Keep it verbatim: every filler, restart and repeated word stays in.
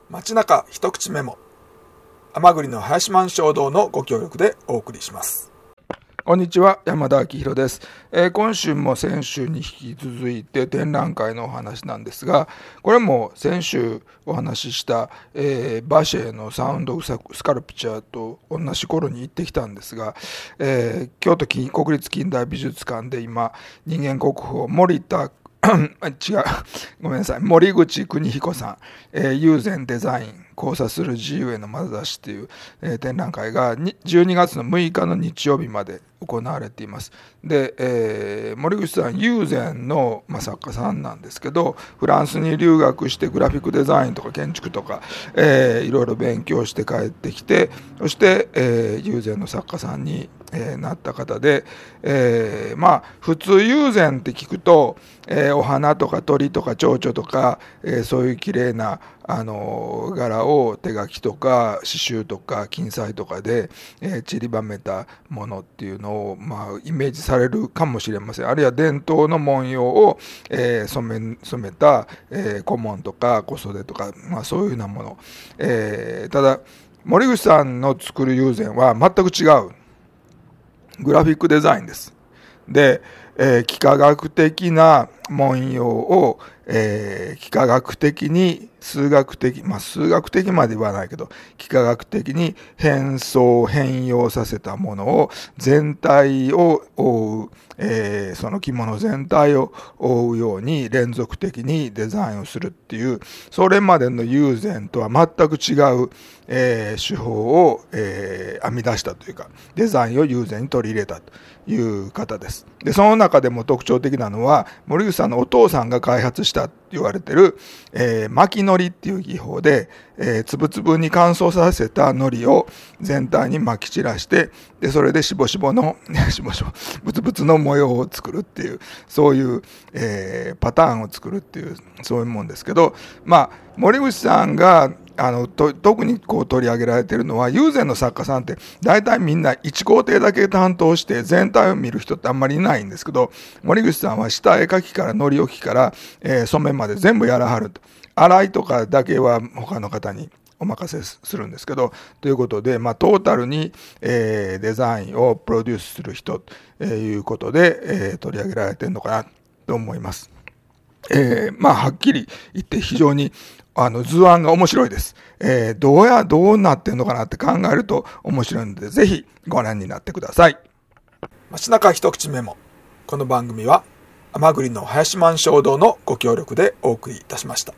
街中一口メモ、甘栗の林満衝動のご協力でお送りします。 こんにちは、山田明宏です、えー、今週も先週に引き続いて展覧会のお話なんですが、これも先週お話しした、えー、バシェのサウンドスカルプチャーと同じ頃に行ってきたんですが、えー、京都国立近代美術館で今人間国宝森田違うごめんなさい森口邦彦さん、えー、友禅デザイン交差する自由への眼差しという、えー、展覧会がじゅうにがつのむいかの日曜日まで行われています。で、えー、森口さん友禅の、まあ、作家さんなんですけど、フランスに留学してグラフィックデザインとか建築とか、えー、いろいろ勉強して帰ってきて、そして、えー、友禅の作家さんに、えー、なった方で、えー、まあ普通友禅って聞くと、えー、お花とか鳥とか蝶々とか、えー、そういう綺麗なあの柄を手書きとか刺繍とか金彩とかで、えー、散りばめたものっていうのを、まあ、イメージされるかもしれません。あるいは伝統の文様を、えー、染め、染めた、えー、小紋とか小袖とか、まあ、そういうようなもの、えー、ただ森口さんの作る友禅は全く違うグラフィックデザインです。で、えー、幾何学的な文様を、えー、幾何学的に数学的、まあ数学的まで言わないけど、幾何学的に変装変容させたものを全体を覆う、えー、その着物全体を覆うように連続的にデザインをするっていう、それまでの友禅とは全く違う、えー、手法を、えー、編み出したというか、デザインを友禅に取り入れたという方です。で、その中でも特徴的なのは、森口さんのお父さんが開発したと言われている、えー、巻きのりっていう技法で、えー、つぶつぶに乾燥させたのりを全体に巻き散らして、で、それでしぼしぼの、しぼしぼ、ぶつぶつの模様を作るっていう、そういう、えー、パターンを作るっていう、そういうもんですけど、まあ、森口さんが、あのと特にこう取り上げられているのは、友禅の作家さんって大体みんないち工程だけ担当して全体を見る人ってあんまりいないんですけど、森口さんは下絵描きから糊置きから、えー、染めまで全部やらはると。洗いとかだけは他の方にお任せするんですけど、ということで、まあ、トータルに、えー、デザインをプロデュースする人ということで、えー、取り上げられているのかなと思います。えー、まあはっきり言って非常にあの図案が面白いです。えー、どうやどうなってんのかなって考えると面白いので、ぜひご覧になってください。 街中一口メモ、この番組は甘栗の林満衝動のご協力でお送りいたしました。